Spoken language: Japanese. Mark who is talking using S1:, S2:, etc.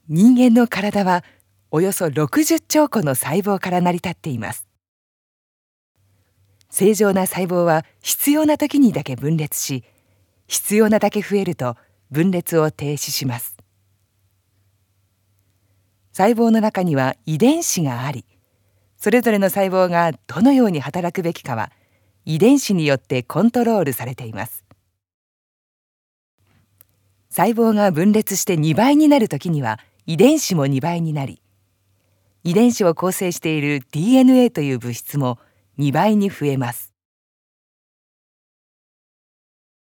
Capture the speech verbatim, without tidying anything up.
S1: 人間の体はおよそろくじゅっちょうこの細胞から成り立っています。正常な細胞は必要な時にだけ分裂し、必要なだけ増えると分裂を停止します。細胞の中には遺伝子があり、それぞれの細胞がどのように働くべきかは遺伝子によってコントロールされています。細胞が分裂してにばいになるときには遺伝子もにばいになり、遺伝子を構成している ディーエヌエー という物質もにばいに増えます。